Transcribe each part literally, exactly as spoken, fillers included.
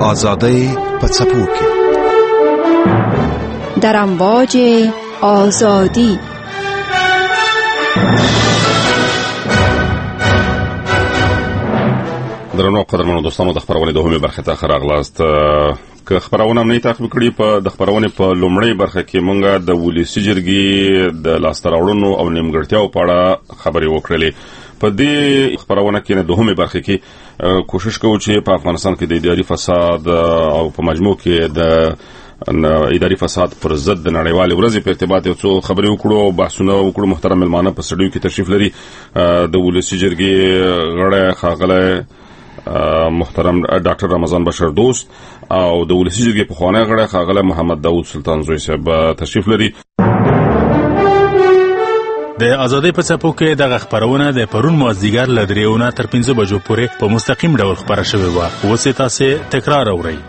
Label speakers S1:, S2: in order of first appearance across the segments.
S1: آزادی په څپو کې
S2: در امواج آزادی.
S3: درنو قدرمنو دوستانو، د خبرونې دوهمه برخه ته راغلاست. که خبرونه نه تعقیب کړي په د خبرونې په لومړۍ برخه کې مونږه د ولسی جرګې د لاستراوړنو او نیمګړتیاو په اړه خبرې وکړلې. په دې خبرونه کې نه دوهمه برخه کې کوشش کوو چې په افغانستان کې د اداري فساد او په مجموع کې د اداري فساد پر ضد د نړیوالې ورځې په ارتباط یو څو خبرې وکړو او بحثونه وکړو. محترم ملمانه په سټډیو کې تشریف لري د ولسی جرګې غړی ښاغلی محترم ډاکټر رمضان بشر دوست او د ولسی جرګې پخوانی غړی ښاغلی محمد داود سلطان زوی صاحب تشریف لري.
S4: د آزادۍ په څپو کې دغه خبرونه د پرون مازدیګر له دریو تر پنځه بجو پورې په مستقیم ډول خبره شوې وه. اوس یې تاسې تکرار اورئ.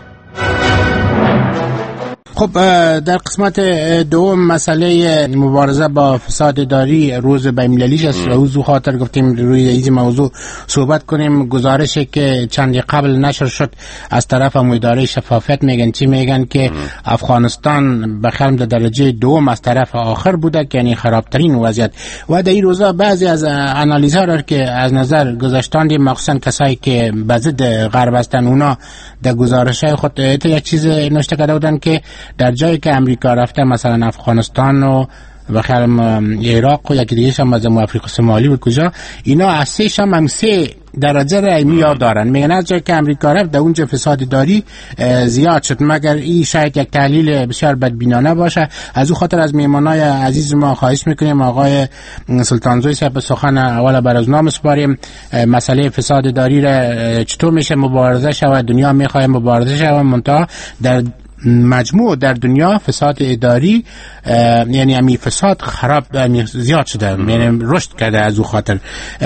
S5: خب در قسمت دوم مسئله مبارزه با فساد اداری روز بین‌المللیش است و از خاطر گفتیم روی این موضوع صحبت کنیم. گزارشی که چندی قبل نشر شد از طرف اداره شفافیت میگن چی میگن که افغانستان به خرم در درجه دوم از طرف آخر بوده، که یعنی خرابترین وضعیت. و در این روزا بعضی از آنالیزها را که از نظر گذاشتند، مخصوصا کسایی که به ضد غرب هستند، اونا در گزارش‌های خود یک چیز نوشته کرده بودن که در جایی که امریکا رفته، مثلا افغانستان و و خرم عراق و یکی دیگه هم از آفریقا شمالی و کجا، اینا از سه شام هم سه درجه رای میار دارن. میگن از جایی که امریکا رفت در اونجا فساد داری زیاد شد، مگر این شاید یک تحلیل بسیار بدبینانه باشه. از او خاطر از میهمانای عزیز ما خواهش میکنیم آقای سلطانزوی صاحب سخن اول بر از نام سپاریم. مسئله فساد داری را چطور میشه مبارزه شود؟ دنیا میخواد مبارزه شود، منتها در مجموع در دنیا فساد اداری یعنی امی فساد خراب امی زیاد شده، یعنی رشد کرده. از او خاطر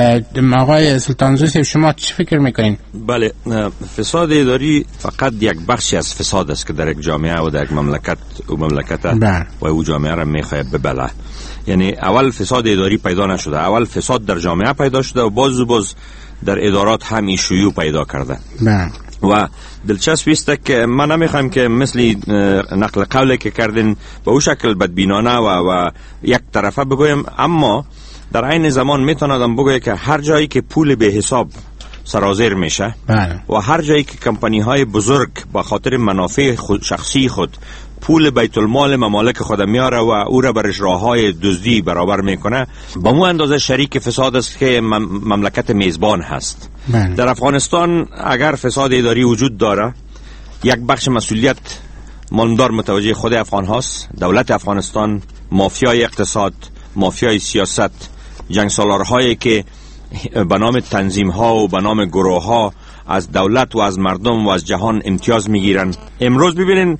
S5: آقای سلطانزوی صاحب شما چی فکر میکنین؟
S6: بله، فساد اداری فقط یک بخشی از فساد است که در یک جامعه و در یک مملکت و مملکت و او جامعه را میخواد ببله. یعنی اول فساد اداری پیدا نشده، اول فساد در جامعه پیدا شده و باز و باز در ادارات هم شیوع پیدا کرده.
S5: بله.
S6: و دلچسب است که من نمیخوایم که مثل نقل قولی که کردین به او شکل بدبینانه و, و یک طرفه بگویم، اما در عین زمان میتونم بگویم که هر جایی که پول به حساب سرازیر میشه و هر جایی که کمپانی های بزرگ با خاطر منافع خود شخصی خود پول بیت المال ممالک خود میاره و او را بر اجراهای دزدی برابر میکنه، با مو اندازه شریک فساد است که مملکت میزبان هست. من. در افغانستان اگر فساد اداری وجود داره، یک بخش مسئولیت ماندار متوجه خود افغان هاست. دولت افغانستان، مافیای اقتصاد، مافیای سیاست، جنگ سالارهایی که به نام تنظیم ها و به نام گروه ها از دولت و از مردم و از جهان امتیاز میگیرن. امروز ببینین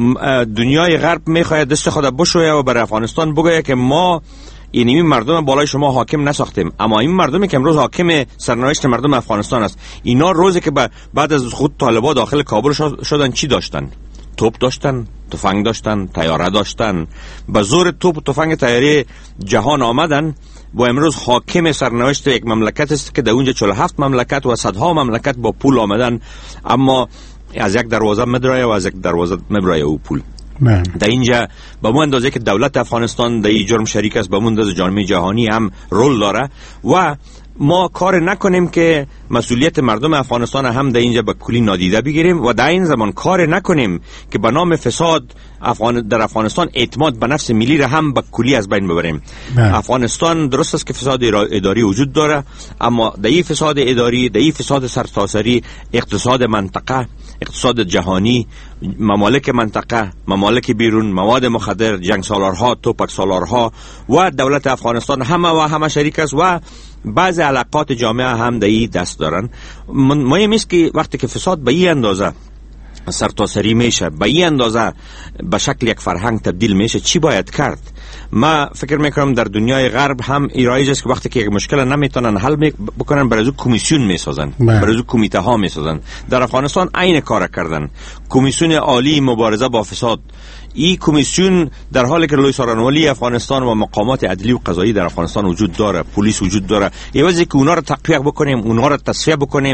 S6: دنیای غرب میخواد دست خود بشویه و بر افغانستان بگه که ما اینمی مردم بالای شما حاکم نساختیم، اما این مردمی که امروز حاکم سرنوشت مردم افغانستان است، اینا روزی که بعد از خود طالبان داخل کابل شدن چی داشتن؟ توپ داشتن، تفنگ داشتن، تیاره داشتن. به زور توپ و تفنگ تیاره جهان آمدن و امروز حاکم سرنوشت یک مملکت است که در اونجا چهل و هفت مملکت و صدها مملکت با پول آمدن، اما از یک دروازه مدرایه و از یک دروازه مبرایه او پول. من. در اینجا به مو اندازه که دولت افغانستان در این جرم شریک است، به مو اندازه جامعه جهانی هم رول داره و ما کار نکنیم که مسئولیت مردم افغانستان هم در اینجا به کلی نادیده بگیریم و در این زمان کار نکنیم که به نام فساد افغان در افغانستان اعتماد به نفس ملی را هم به کلی از بین ببریم. بله. افغانستان درست است که فساد اداری وجود داره، اما در این فساد اداری، در این فساد سرتاسری، اقتصاد منطقه، اقتصاد جهانی، ممالک منطقه، ممالک بیرون، مواد مخدر، جنگ سالارها، توپک سالارها و دولت افغانستان همه و همه شریک است و بعض علاقات جامعه هم در این دست دارن. مهم است که وقتی که فساد به این اندازه سرتاسری میشه، به این اندازه به شکل یک فرهنگ تبدیل میشه، چی باید کرد؟ ما فکر میکنم در دنیای غرب هم رایج است که وقتی که یک مشکل نمیتونن حل بکنن، برای از کمیسیون میسازن، برای از کمیته ها میسازن. در افغانستان عین کار کردن. کمیسیون عالی مبارزه با فساد، این کمیسیون در حالی که رئیس سارنوالی افغانستان و مقامات عدلی و قضایی در افغانستان وجود داره، پلیس وجود داره، عوضی که اونا رو تقویت بکنیم، اونا رو تصفیه بکنیم،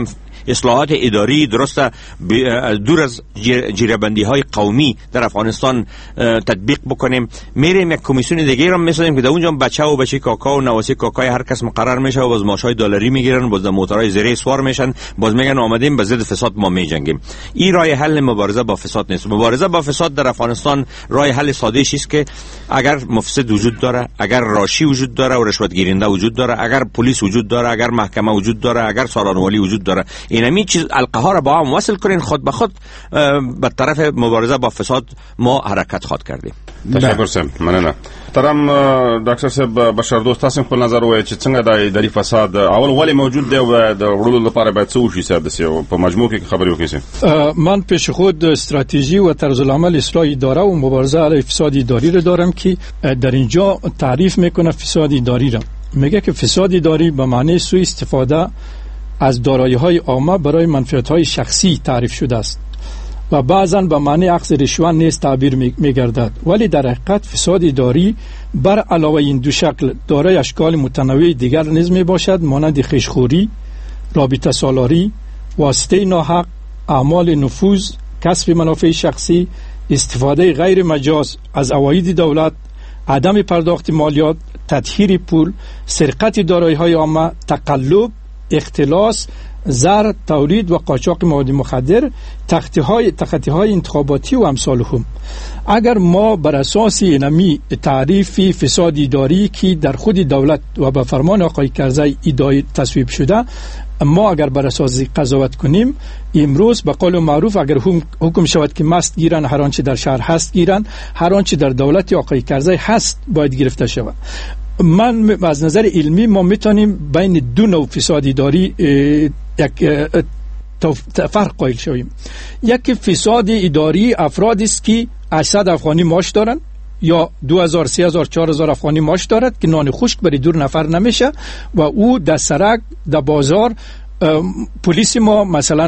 S6: اصلاحات اداری درست دور از جیره‌بندی های قومی در افغانستان تطبیق بکنیم. میریم یک کمیسیون دیگه را میسازیم که در اونجا بچه و بچه کاکا و نواسه کاکای هر کس مقرر میشه و باز ماشای دلاری میگیرن، باز موتورهای زیره سوار میشن، باز میگن آمدیم به ضد فساد ما میجنگیم. این راه حل مبارزه با فساد نیست. مبارزه با فساد در افغانستان راه حل ساده است که اگر مفسد وجود داره، اگر راشی وجود داره و رشوت گیرنده وجود داره، اگر پلیس وجود داره، اگر محکمه وجود داره، اگر سالانوالی وجود داره، اینمی چیز القه ها را با هم وصل کنین، خود به خود به طرف مبارزه با فساد ما حرکت خواهد کردیم.
S3: تشکر سم مننه. ترام ډاکټر صاحب بشر دوست تاسو په نظر وایي چې څنګه د اداري فساد اول ولې موجود دی او د وړلو لپاره باید څه وشي ساده په مجموع کې خبرې وکړئ.
S7: من پیش خود استراتژی و طرز العمل اصلاح اداره و مبارزه علیه فساد اداری رو دارم که در اینجا تعریف میکنه فساد اداری را. میگه که فساد اداری به معنی سوء استفاده از دارایی‌های عامه برای منفعت‌های شخصی تعریف شده است و بعضاً به معنی اخذ رشوه نیز تعبیر می‌گردد، ولی در حقیقت فساد اداری بر علاوه این دو شکل دارای اشکال متنوع دیگر نیز میباشد، مانند خویشخوری، رابطه سالاری، واسطه ناحق، اعمال نفوذ، کسب منافع شخصی، استفاده غیر مجاز از عواید دولت، عدم پرداخت مالیات، تطهیر پول، سرقت دارایی‌های عامه، تقلب، اختلاس، زر، تولید و قاچاق مواد مخدر، تخطی‌های تخطی‌های انتخاباتی و امثالهم. اگر ما بر اساس اینمی تعریف فساد اداری که در خود دولت و به فرمان آقای کرزی ادعای تصویب شده، ما اگر بر اساس قضاوت کنیم، امروز به قول معروف اگر حکم شود که مست گیرن، هر آنچه در شهر هست گیرن، هر آنچه در دولت آقای کرزی هست باید گرفته شود. من از نظر علمی ما میتونیم بین دو نوع فساد اداری یک فرق قائل شویم. یک فساد اداری افرادی است که هشتصد افغانی معاش دارن یا دو هزار، سه هزار، چهار هزار افغانی معاش دارد که نان خشک برای دور نفر نمیشه و او در سرک، در بازار، پلیس ما مثلا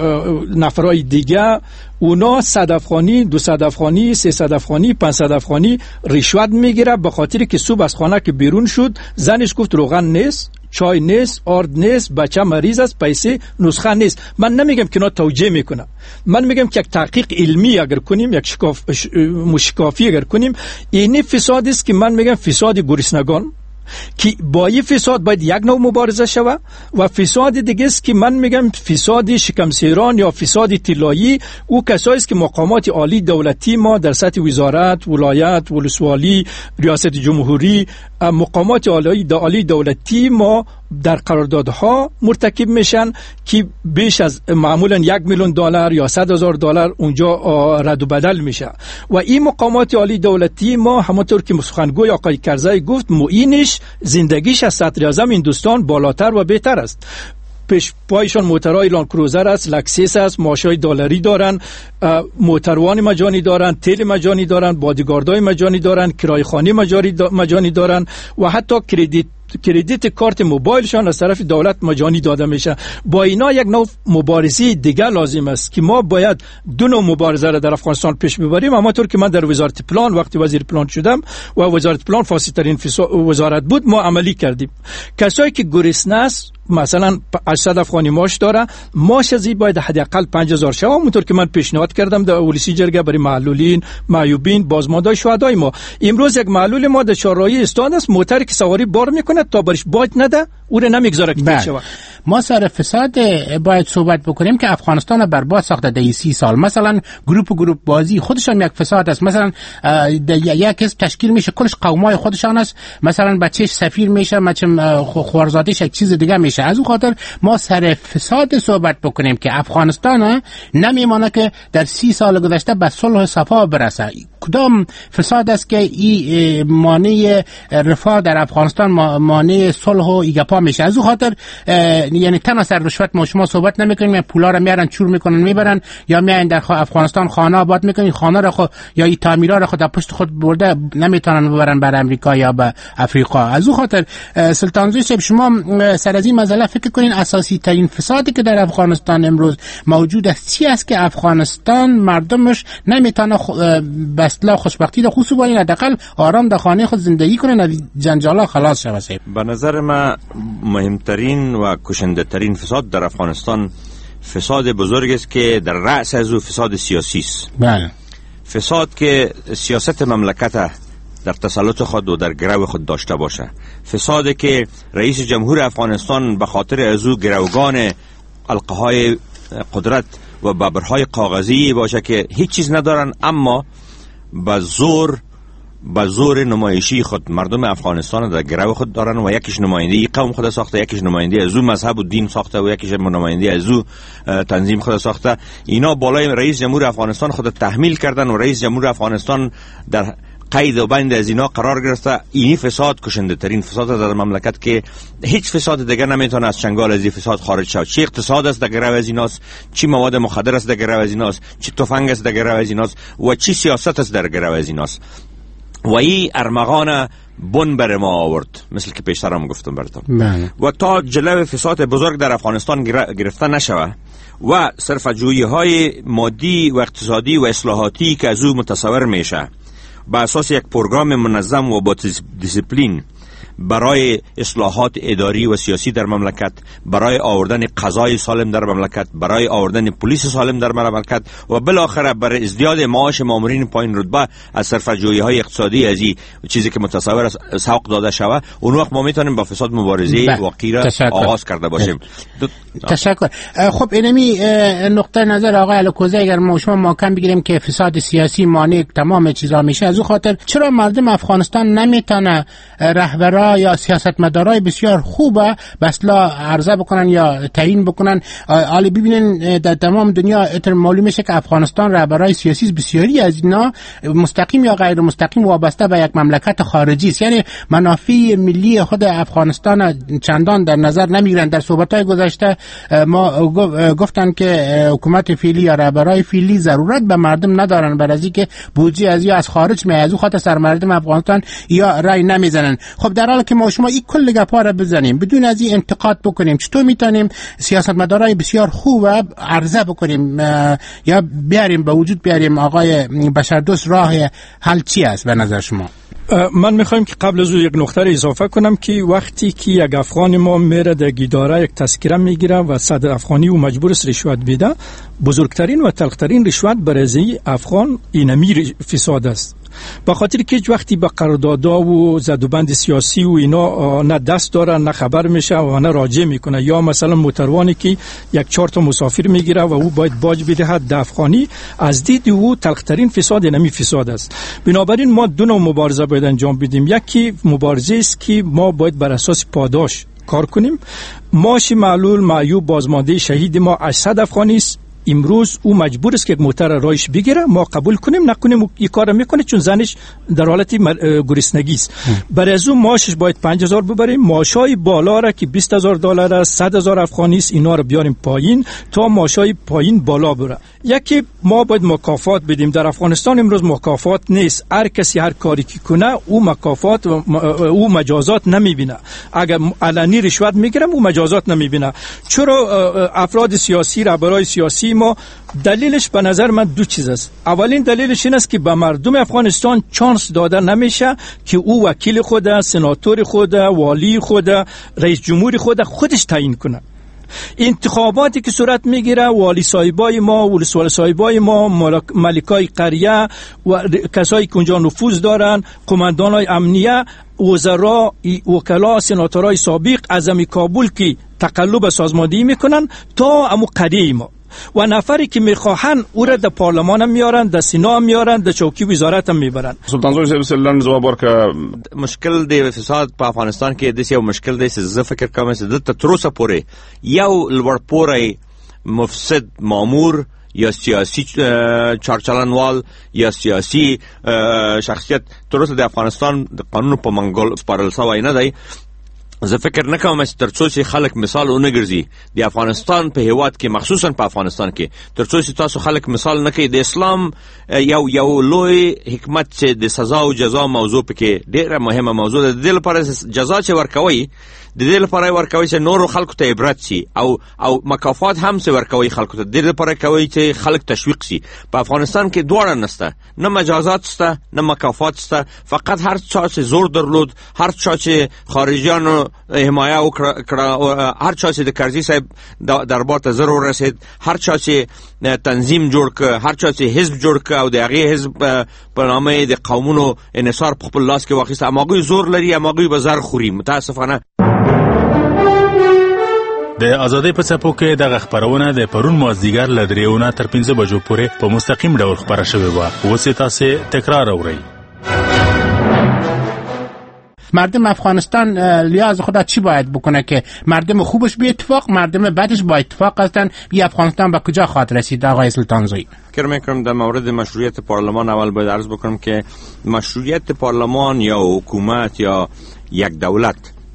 S7: نفرای دیگه اونا صد افغانی، دو صد افغانی، سه صد افغانی، پنج صد افغانی رشوت میگیره به خاطر که صبح از خانه که بیرون شد زنش گفت روغن نیست، چای نیست، آرد نیست، بچه مریض است، پیسه نسخه نیست. من نمیگم که اینا توجیه میکنه، من میگم که یک تحقیق علمی اگر کنیم، یک شکاف مشکافی اگر کنیم، این فساد است که من میگم فساد گرسنگان که با این فساد باید یک نوع مبارزه شود و فساد دیگه است که من میگم فساد شکمسیران یا فساد طلایی، او کسایی است که مقامات عالی دولتی ما در سطح وزارت، ولایت، ولسوالی، ریاست جمهوری، مقامات عالی دولتی ما در قراردادها مرتکب میشن که بیش از معمولا یک میلیون دلار یا صد هزار دلار اونجا رد و بدل میشه و این مقامات عالی دولتی ما همونطور که سخنگوی آقای کرزی گفت معینش زندگیش از صدر اعظم هندوستان بالاتر و بهتر است. پیش پایشان موترهای لان کروزر است، لکسس است، ماشای دلاری دارن، موتروان مجانی دارن، تل مجانی دارن، بادیگاردای مجانی دارن، کرایه خانه مجانی دارن و حتی کردیت کردیت کارت موبایلشان از طرف دولت مجانی داده میشه. با اینا یک نوع مبارزه دیگه لازم است که ما باید دو نوع مبارزه را در افغانستان پیش ببریم. همانطور که من در وزارت پلان وقتی وزیر پلان شدم و وزارت پلان فاسد ترین وزارت بود، ما عملی کردیم. کسایی که گرسنه است مثلا هشتصد افغانی معاش داره، معاش ازی باید حداقل پنج هزار شو، همونطور که من پیشنهاد کردم در اولسی جرگه برای معلولین، معیوبین، بازماندای شهدای ما. امروز یک معلول ما در چهارراهی استاد است، موتری که سواری بار میکنه تا برش باید نده او رو نمیگذاره که تیر شود.
S5: ما سر فساد باید صحبت بکنیم که افغانستان برباد ساخته در سی سال. مثلا گروپ گروپ بازی خودشان یک فساد است. مثلا یک حزب تشکیل میشه کلش قومای خودشان است، مثلا بچهش سفیر میشه، مثلا خوارزادش یک چیز دیگه میشه. از اون خاطر ما سر فساد صحبت بکنیم که افغانستان نمیمانه که در سی سال گذشته به صلح و صفا برسه. کدام فساد است که این مانع رفاه در افغانستان مانع صلح و ایگپا میشه؟ از اون خاطر یعنی تنها سر رشوت ما شما صحبت نمیکنیم، پولا رو میارن چور میکنن میبرن، یا میان در افغانستان خانه آباد میکنن، خانه رو خود یا این تعمیرات رو خود در پشت خود برده نمیتونن ببرن بر امریکا یا به افریقا. از اون خاطر سلطان زوی شما سر از این مسئله فکر کنین اساسی ترین فسادی که در افغانستان امروز موجود است چی است که افغانستان مردمش نمیتونه به اصطلاح خوشبختی رو خصوصا این حداقل آرام در خانه خود زندگی کنن، از جنجالا خلاص شوند؟
S6: به نظر من مهمترین و کشنده ترین فساد در افغانستان فساد بزرگ است که در رأس از او فساد سیاسی است.
S5: بله.
S6: فساد که سیاست مملکت در تسلط خود و در گرو خود داشته باشه. فساد که رئیس جمهور افغانستان به خاطر از او گروگان القهای قدرت و ببرهای کاغذی باشه که هیچ چیز ندارن، اما به زور به زور نمایشی خود مردم افغانستان در گرو خود دارن و یکیش نماینده قوم خود ساخته، یکیش نماینده از او مذهب و دین ساخته و یکیش نماینده از او تنظیم خود ساخته. اینا بالای رئیس جمهور افغانستان خود تحمیل کردن و رئیس جمهور افغانستان در قید و بند از اینا قرار گرفته. اینی فساد کشنده ترین فساد در مملکت که هیچ فساد دیگه نمیتونه از چنگال از این فساد خارج شود. چی اقتصاد است در گرو از ایناست، چی مواد مخدر است در گرو از ایناست، چی تفنگ است در گرو از ایناست و چی سیاست است در گرو از ایناست. و این ارمغان بن بر ما آورد، مثل که پیشترم گفتم براتون. و تا جلو فساد بزرگ در افغانستان گرفته نشوه و صرف جویی های مادی و اقتصادی و اصلاحاتی که از او متصور میشه با اساس یک پروگرام منظم و با دیسیپلین برای اصلاحات اداری و سیاسی در مملکت، برای آوردن قضای سالم در مملکت، برای آوردن پلیس سالم در مملکت و بالاخره برای ازدیاد معاش مامورین پایین رتبه از صرفه‌جویی های اقتصادی از این چیزی که متصور است سوق داده شود، اون وقت ما میتونیم با فساد مبارزه واقعی را آغاز کرده باشیم.
S5: تشکر. خب اینمی نقطه نظر آقای الکوزی اگر ما شما محکم بگیریم که فساد سیاسی مانع تمام چیزا میشه، از اون خاطر چرا مردم افغانستان نمیتونه رهبران یا سیاستمدارای بسیار خوبه بسلا عرضه بکنن یا تعیین بکنن؟ حالا ببینن در تمام دنیا اتر معلوم میشه که افغانستان رهبرای سیاسی بسیاری از اینا مستقیم یا غیر مستقیم وابسته به یک مملکت خارجی است، یعنی منافع ملی خود افغانستان چندان در نظر نمیگیرن. در صحبت‌های گذشته ما گفتن که حکومت فعلی یا رهبرای فعلی ضرورت به مردم ندارن، برای اینکه بودجه از یا از خارج می از خاطر سر مردم افغانستان یا رای نمیزنن. خب در حالی که ما شما این کل گپا را بزنیم بدون از این انتقاد بکنیم، چطور میتونیم سیاستمدارای بسیار خوب عرضه بکنیم یا بیاریم به وجود بیاریم؟ آقای بشردوست راه حل چی است به نظر شما؟
S7: من میخوایم که قبل از یک نکته را اضافه کنم که وقتی که یک افغان ما میره در اداره یک تذکره میگیره و صد افغانی و مجبور است رشوت بده، بزرگترین و تلخترین رشوت برای افغان اینمی فساد است. به خاطر که وقتی به قراردادها و زدوبند سیاسی و اینا نه دست داره، نه خبر میشه و نه راجع میکنه، یا مثلا موتروانی که یک چهار تا مسافر میگیره و او باید باج بدهد ده افغانی، از دید او تلخترین فساد اینمی فساد است. بنابراین ما دو نوع مبارزه باید انجام بدیم. یکی مبارزه است که ما باید بر اساس پاداش کار کنیم. معاش معلول معیوب بازمانده شهید ما هشتصد افغانی است. امروز او مجبور است که یک موتر رایش بگیره، ما قبول کنیم نکنیم این کار میکنه چون زنش در حالت گرسنگی است. برای از اون معاشش باید پنج هزار ببریم. معاشای بالا را که بیست هزار دلار است، صد هزار افغانی است، اینا رو بیاریم پایین تا معاشای پایین بالا بره. یکی ما باید مکافات بدیم. در افغانستان امروز مکافات نیست. هر کسی هر کاری که کنه او مکافات و او مجازات نمیبینه. اگر علنی رشوت میگیرم او مجازات نمیبینه. چرا افراد سیاسی رهبرای سیاسی ما دلیلش به نظر من دو چیز است. اولین دلیلش این است که به مردم افغانستان چانس داده نمیشه که او وکیل خود، سناتور خود، والی خود، رئیس جمهور خود خودش تعیین کنه. انتخاباتی که صورت میگیره والی صاحبای ما، ولسوالی صاحبای ما، ملکای قریه و کسایی که اونجا نفوذ دارن، قماندانای امنیه، وزرا، وکلا، سناتورای سابق از امی کابل که تقلب سازماندهی میکنن تا امو قریه ما و نفری که میخواهن او را در پارلمان هم میارن، در سنا هم میارن، در چوکی وزارت هم میبرن.
S3: سلطان زوی صاحب سلام جواب ورکا.
S6: مشکل دی فساد په افغانستان کې د یو مشکل دی چې زه فکر کوم چې د تروسه پورې یو لوړ پورې مفسد مامور یا سیاسی چارچلنوال یا سیاسی شخصیت تروسه د افغانستان د قانون په منګول سپارل سوی نه دی. زه فکر نکوم چې ترڅو چې خلک مثال ونه ګرځي د افغانستان په هیواد کې، مخصوصا په افغانستان کې ترڅو چې تاسو خلک مثال نه کوي، د اسلام یو یو لوی حکمت چې د سزا او جزا موضوع پکې ډیره مهمه موضوع ده. د دې لپاره جزا چې ورکوي د دې لپاره ورکوي چې نور خلکو ته عبرت شي او او مکافات هم چې ورکوي خلکو ته د دې لپاره کوي چې خلک تشویق شي. په افغانستان کې دواړه نشته، نه مجازات شته نه مکافات شته. فقط هر چا چې زور درلود، هر چا چې خارجیانو حمایه وکړه، هر چا چې د کرزي صاحب دربار ته زر ورسید، هر چا چې تنظیم جوړ ک، هر چا چې حزب جوړ ک او د هغه حزب په نامه د قومونو انحصار په خپل لاس کې واخیست، اماغوی زور لري، اماغوی به زر خوري. متاسفانه
S4: د ازادۍ په څپو کې دغه خبرونه د پرون مازدیګر له درېو نه تر پنځه بجو پورې په مستقیم ډول خبره شوې وه. اوس یې تاسې تکرار اورئ.
S5: مردم افغانستان لیاز خدا چی باید بکنه که مردم خوبش به اتفاق، مردم بدش با اتفاق هستن؟ بی افغانستان به کجا خواهد رسید آقای سلطانزویی؟
S6: فکر میکنم در مورد مشروعیت پارلمان اول باید عرض بکنم که مشروعیت پارلمان یا حکومت یا یک دولت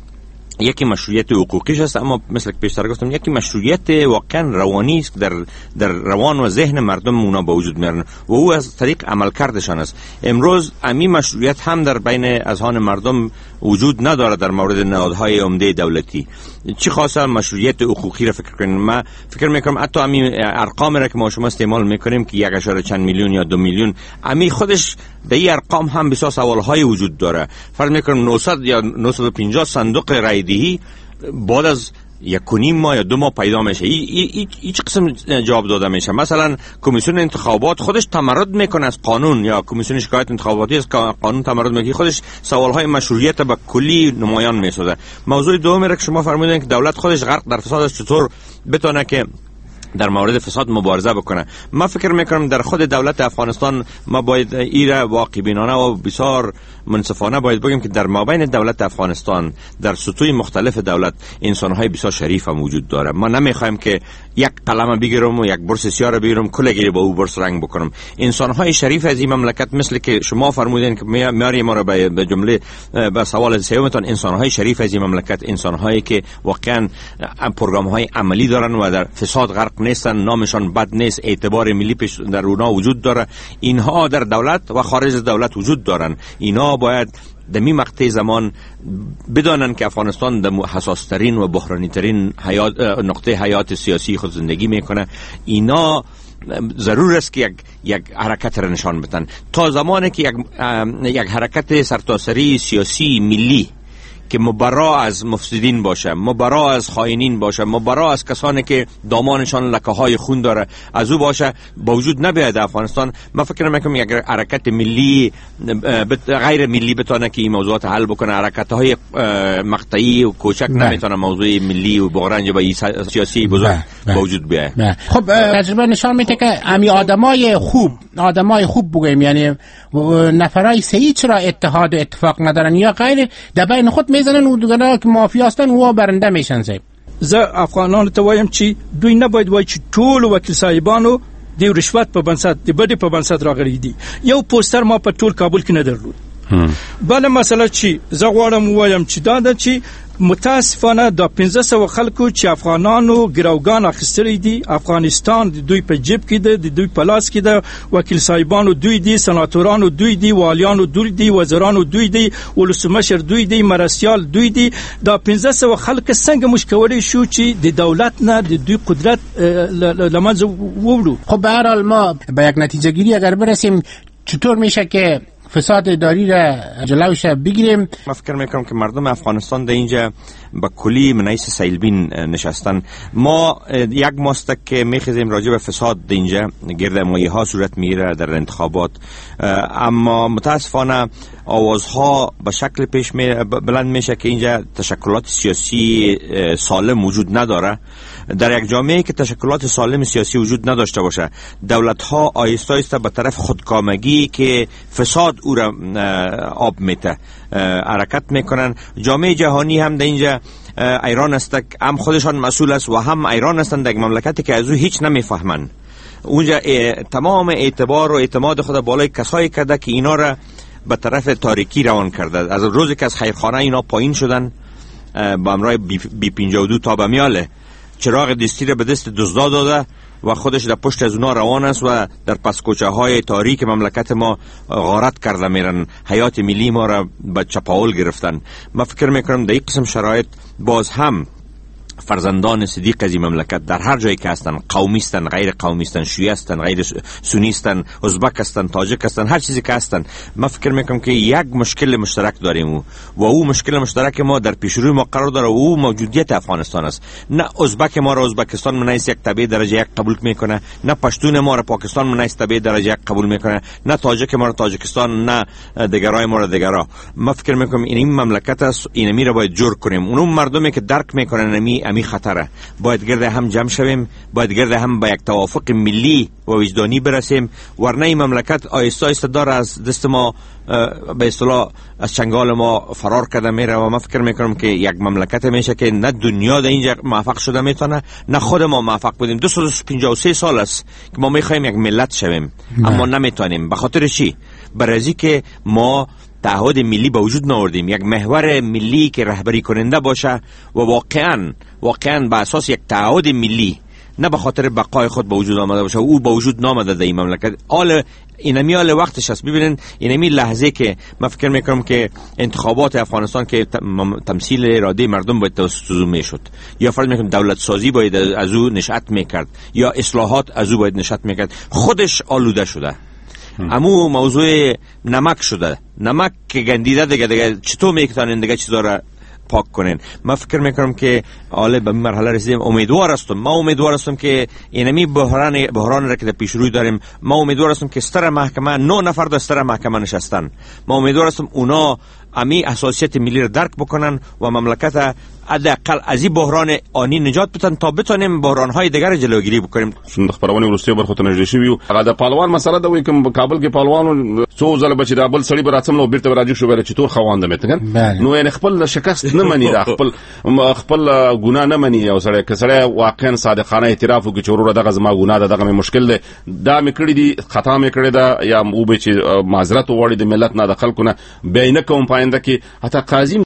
S6: یکی مشروعیت حقوقیش است، اما مثل که پیشتر گفتم یکی مشروعیت واقعا روانی است در در روان و ذهن مردم اونا به وجود میارن و او از طریق عملکردشان است. امروز امی مشروعیت هم در بین اذهان مردم وجود نداره در مورد نهادهای عمده دولتی. چی خاصه مشروعیت حقوقی را فکر کنیم؟ من فکر میکنم حتی امی ارقام را که ما شما استعمال میکنیم که یک اشاره چند میلیون یا دو میلیون، امی خودش در این ارقام هم بسیار سوالهای وجود داره. فرض میکنم نهصد یا نهصد و پنجاه صندوق رای دهی بعد از یک و نیم ماه یا دو ماه پیدا میشه. هیچ قسم جواب داده میشه. مثلا کمیسیون انتخابات خودش تمرد میکنه از قانون، یا کمیسیون شکایت انتخاباتی از قانون تمرد میکنه، خودش سوالهای مشروعیت به کلی نمایان میسازه. موضوع دومی را که شما فرمودین که دولت خودش غرق در فساد است، چطور بتونه که در مورد فساد مبارزه بکنه؟ من فکر میکنم در خود دولت افغانستان ما باید ایره واقع بینانه و بسیار منصفانه باید بگیم که در مابین دولت افغانستان در سطوح مختلف دولت انسانهای بسیار شریف هم وجود داره. ما نمیخوایم که یک قلم بگیرم و یک برس سیاه بگیرم کلگی با او برس رنگ بکنم. انسانهای شریف از این مملکت مثل که شما فرمودین که میاری ما را به جمله به سوال سومتون، انسانهای شریف از این مملکت انسانهایی که واقعا پروگرام‌های عملی دارن و در فساد غرق نیستن، نامشان بد نیست، اعتبار ملی پیش در اونها وجود داره. اینها در دولت و خارج از دولت وجود دارن. اینا باید در می مقطع زمان بدانن که افغانستان در حساس ترین و بحرانی ترین حیات نقطه حیات سیاسی خود زندگی میکنه. اینا ضرور است که یک یک حرکت را نشان بدن. تا زمانی که یک یک حرکت سرتاسری سیاسی ملی که مبرا از مفسدین باشه، مبرا از خائنین باشه، مبرا از کسانی که دامانشان لکه های خون داره از او باشه، با وجود نبیاد افغانستان. من فکر میکنم یک حرکت ملی غیر ملی بتونه که این موضوعات حل بکنه. حرکت های مقطعی و کوچک نمیتونه موضوع ملی و بغرنج و سیاسی بزرگ با وجود بیاد.
S5: خب تجربه نشان میده که امی آدمای خوب آدمای خوب بگیم، یعنی نفرای صحیح چرا اتحاد و اتفاق ندارن یا غیر در بین خود میزنن و دیگه که مافیا هستن و برنده میشن. زیب
S7: زه افغانانو ته وایم چې دوی نه باید وای چې ټول وکیل صاحبانو د رشوت په بنسټ د بډې په بنسټ راغلي دي. یو پوسټر ما په ټول کابل کې نه درلود. بله مسله چې زه غواړم وایم چې دا ده چې متاسفانه دا پنځه سوه خلکو چې افغانانو ګروګان اخیستلی دي، افغانستان د دوی په جیب کې ده، د دوی په لاس کې ده، وکیل صاحبانو دوی دي، سناتورانو دوی دي، والیانو دوی دي، وزیرانو دوی دي، ولسمشر دوی دي، مرستیال دوی دي. دا پنځه سوه خلک څنګه موږ کولی شو چې د دولت نه د دوی قدرت له منځه ووړو؟
S5: خب به هر حال ما به یک نتیجه گیری اگر برسیم چطور میشه که فساد اداری را جلوش بگیریم؟
S6: من فکر میکنم که مردم افغانستان در اینجا با کلی منعیس سیلبین نشستن. ما یک ماست که میخیزیم راجع به فساد در اینجا گرد مایه ها صورت میره در انتخابات، اما متاسفانه آوازها به شکل پیش می بلند میشه که اینجا تشکلات سیاسی سالم وجود نداره. در یک جامعه که تشکلات سالم سیاسی وجود نداشته باشه، دولت ها آیسته آیسته به طرف خودکامگی که فساد او را آب میته حرکت میکنن. جامعه جهانی هم در اینجا ایران است، هم خودشان مسئول است و هم ایران هستند در مملکتی که از او هیچ نمیفهمند. اونجا تمام اعتبار و اعتماد خود بالای کسایی کرده که اینا را به طرف تاریکی روان کرده. از روزی که از خیرخانه اینا پایین شدن با امرای بی پنجاه و دو تا به میاله چراغ دستی را به دست دزدا داده و خودش در پشت از اونا روان است و در پسکوچه های تاریک مملکت ما غارت کرده میرن، حیات ملی ما را به چپاول گرفتن. من فکر میکنم در این قسم شرایط باز هم فرزندان صدیق از این مملکت در هر جایی که هستن، قومی هستن، غیر قومی هستن، شیعه هستن، غیر سنی هستن، ازبک هستن، تاجک هستن، هر چیزی که هستن، من فکر میکنم که یک مشکل مشترک داریم و و او مشکل مشترک ما در پیشروی ما قرار داره و او موجودیت افغانستان است. نه ازبک ما را ازبکستان منایس یک تبع درجه یک قبول میکنه، نه پشتون ما را پاکستان منایس تبع درجه یک قبول میکنه، نه تاجک ما را تاجکستان، نه دیگرای ما را دیگرا. من فکر میکنم این مملکت است، اینمی را باید جور کنیم. اون مردمی که درک میکنن امی امی خطره، باید گرد هم جمع شویم، باید گرد هم با یک توافق ملی و وجدانی برسیم، ورنه این مملکت آیسته آیسته داره از دست ما به اصطلاح از چنگال ما فرار کرده میره و من فکر میکنم که یک مملکت میشه که نه دنیا در اینجا موفق شده میتونه، نه خود ما موفق بودیم. دو سال و پنجاه و سه سال است که ما میخوایم یک ملت شویم اما نمیتونیم. به خاطر چی؟ برای که ما تعهد ملی به وجود نآوردیم، یک محور ملی که رهبری کننده باشه و واقعا واقعا به اساس یک تعهد ملی، نه به خاطر بقای خود به وجود آمده باشه. او به وجود نامده در این مملکت. حال اینمی حال وقتش است. ببینین اینمی لحظه که من فکر میکنم که انتخابات افغانستان که تمثیل اراده مردم باید توسط او میشد، یا فرض میکنم دولت سازی باید از او نشأت میکرد، یا اصلاحات از او باید نشأت میکرد، خودش آلوده شده. امو موضوع نمک شده، نمک که گندیده دیگه دیگه چطور میکنن دیگه چیزا را پاک کنین. من فکر میکنم که حالا به مرحله رسیدیم. امیدوار هستم، ما امیدوار هستم که اینمی بحران بحران را که در پیش روی داریم، ما امیدوار هستم که ستر محکمه نه نفر در ستر محکمه نشستن، ما امیدوار هستم اونا امی اساسیت ملی را درک بکنن و مملکت حداقل از این بحران آنی نجات بدن تا بتونیم بحران‌های دیگر جلوگیری بکنیم.
S3: د خبرونه ورسته برخه ته نږدې شوی هغه د پهلوان مسله د وای کوم کابل کې پهلوان څو ځله بچی د بل سړی براتم نو بیرته راځي شو بل چې تور خوانده متګن نو یې خپل شکست نه مني، د خپل خپل ګناه نه مني. او سړی که سړی واقعا صادقانه اعتراف وکړي چې ورور دغه زما ګناه ده، دغه مشکل ده، دا مې کړی دي، خطا مې کړی ده، یا او به چې معذرت وغواړي د ملت نه د خلکو نه بینه کوم پاینده کې حتی قاضي